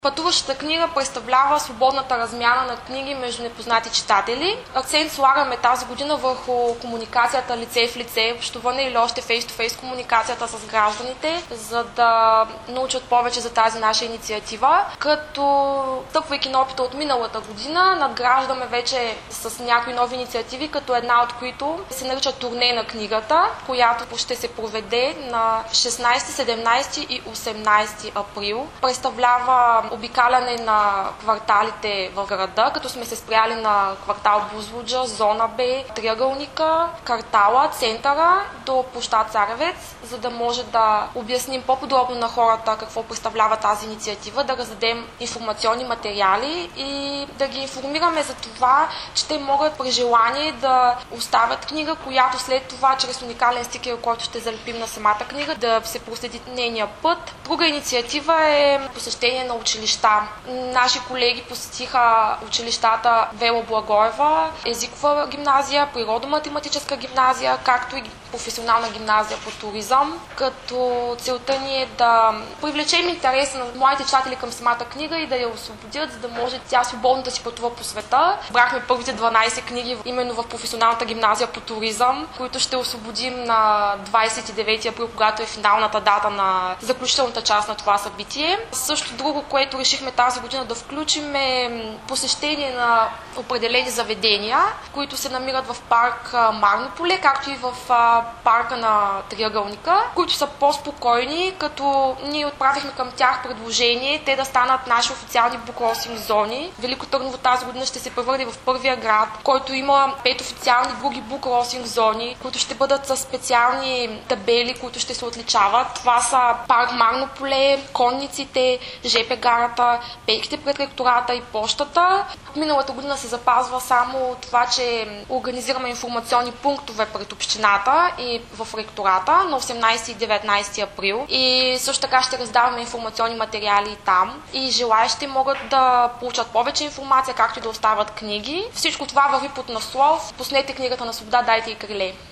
Пътуващата книга представлява свободната размяна на книги между непознати читатели. Акцент слагаме тази година върху комуникацията лице в лице, общуване или още фейс-то-фейс комуникацията с гражданите, за да научат повече за тази наша инициатива. Като стъпвайки на опита от миналата година, надграждаме вече с някои нови инициативи, като една от които се нарича Турне на книгата, която ще се проведе на 16, 17 и 18 април. Представлява обикаляне на кварталите в града, като сме се спряли на квартал Бузлуджа, Зона Б, Триъгълника, Картала, Центъра до площад Царевец, за да може да обясним по-подробно на хората какво представлява тази инициатива, да раздадем информационни материали и да ги информираме за това, че те могат при желание да оставят книга, която след това чрез уникален стикер, който ще залепим на самата книга, да се проследи нейния път. Друга инициатива е посещение на училища. Наши колеги посетиха училищата Вела Благоева, езикова гимназия, природо-математическа гимназия, както и професионална гимназия по туризъм, като целта ни е да привлечем интереса на младите читатели към самата книга и да я освободят, за да може тя свободно да си пътува по света. Брахме първите 12 книги именно в професионалната гимназия по туризъм, които ще освободим на 29 април, когато е финалната дата на заключителната част на това събитие. Също друго, което решихме тази година да включим е посещение на определени заведения, които се намират в парк Марно поле, както и в парка на Триъгълника, които са по-спокойни, като ние отправихме към тях предложение те да станат наши официални букросинг зони. Велико Търново тази година ще се превърне в първия град, който има 5 официални други букросинг зони, които ще бъдат с специални табели, които ще се отличават. Това са парк Марно поле, конниците, ЖП гарата, пейките пред ректората и пощата. Миналата година се запазва само това, че организираме информационни пунктове пред общината и в ректората на 18 и 19 април. И също така ще раздаваме информационни материали там. И желаящи могат да получат повече информация, както и да остават книги. Всичко това върви под наслов "Пуснете книгата на свобода, дайте и криле".